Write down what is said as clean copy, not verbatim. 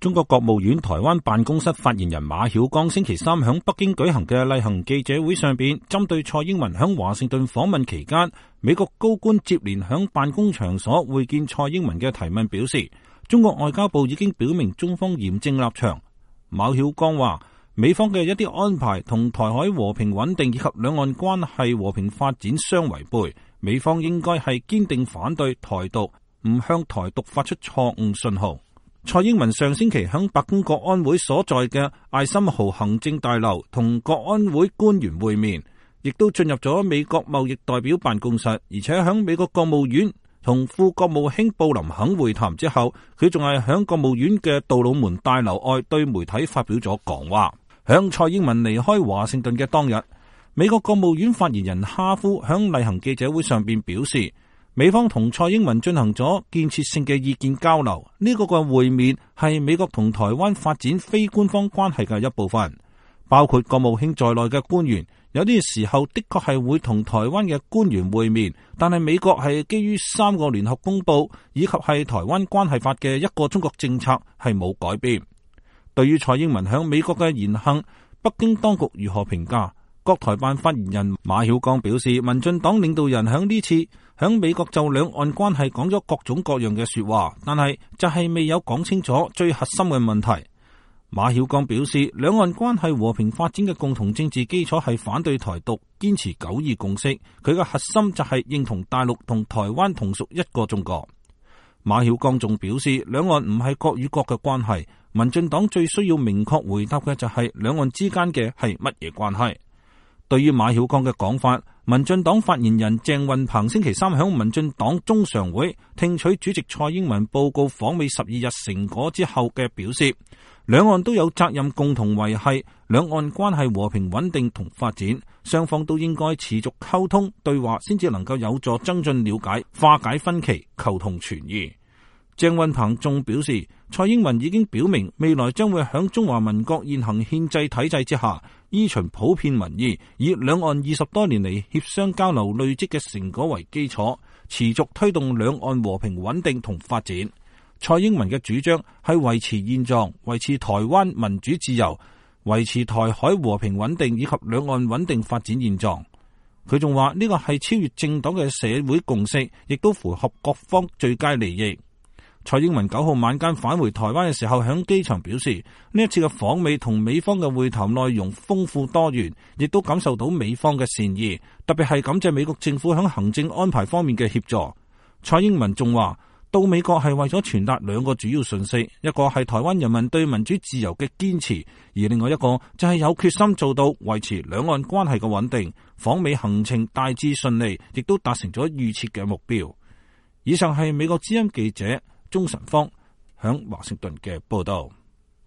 中國國務院台灣辦公室發言人馬曉光星期三響北京舉行嘅例行記者會上邊，針對蔡英文響華盛頓訪問期間，美國高官接連響辦公場所會見蔡英文嘅提問表示，中國外交部已經表明中方嚴正立場。馬曉光話，美方嘅一啲安排同台海和平穩定以及兩岸關係和平發展相違背，美方應該係堅定反對台獨，唔向台獨發出錯誤信號。蔡英文上星期響白宮國安會所在嘅艾森豪行政大樓同國安會官員會面，亦都進入咗美國貿易代表辦公室，而且響美國國務院同副國務卿布林肯會談之後，佢仲係響國務院嘅杜魯門大樓外對媒體發表咗講話。響蔡英文離開華盛頓嘅當日，美國國務院發言人哈夫響例行記者會上邊表示，美方同蔡英文進行咗建設性嘅意見交流，呢個會面係美國同台灣發展非官方關係嘅一部分，包括國務卿在內嘅官員，有啲時候的確係會同台灣嘅官員會面，但係美國係基於3個聯合公報以及係台灣關係法嘅一個中國政策係冇改變。對於蔡英文響美國嘅言行，北京當局如何評價？國台辦發言人馬曉光表示，民進黨領導人響呢次響美國就兩岸關係講咗各種各樣嘅說話，但係就係未有講清楚最核心嘅問題。馬曉光表示，兩岸關係和平發展嘅共同政治基礎係反對台獨，堅持9·2共識，佢嘅核心就係認同大陸同台灣同屬一個中國。馬曉光仲表示，兩岸唔係國與國嘅關係，民進黨最需要明確回答嘅就係兩岸之間嘅係乜嘢關係。對於馬曉光嘅講法，民進黨發言人鄭運鵬星期三響民進黨中常會聽取主席蔡英文報告訪美12日成果之後嘅表示，兩岸都有責任共同維繫兩岸關係和平穩定同發展，雙方都應該持續溝通對話，先至能夠有助增進了解、化解分歧、求同存異。鄭運鵬仲表示，蔡英文已經表明未來將會響中華民國現行憲制體制之下，依循普遍民意，以兩岸20多年嚟協商交流累積嘅成果為基礎，持續推動兩岸和平穩定同發展。蔡英文嘅主張係維持現狀，維持台灣民主自由，維持台海和平穩定以及兩岸穩定發展現狀。佢仲話呢個係超越政黨嘅社會共識，亦都符合各方最佳利益。蔡英文9號晚間返回台灣嘅時候，響機場表示，呢一次嘅訪美同美方嘅會談內容豐富多元，亦都感受到美方嘅善意，特別係感謝美國政府響行政安排方面嘅協助。蔡英文仲話，到美國係為咗傳達2個主要訊息，一個係台灣人民對民主自由嘅堅持，而另外一個就係有決心做到維持兩岸關係嘅穩定。訪美行程大致順利，亦都達成咗預設嘅目標。以上係美國之音記者鍾晨芳響華盛頓嘅報道。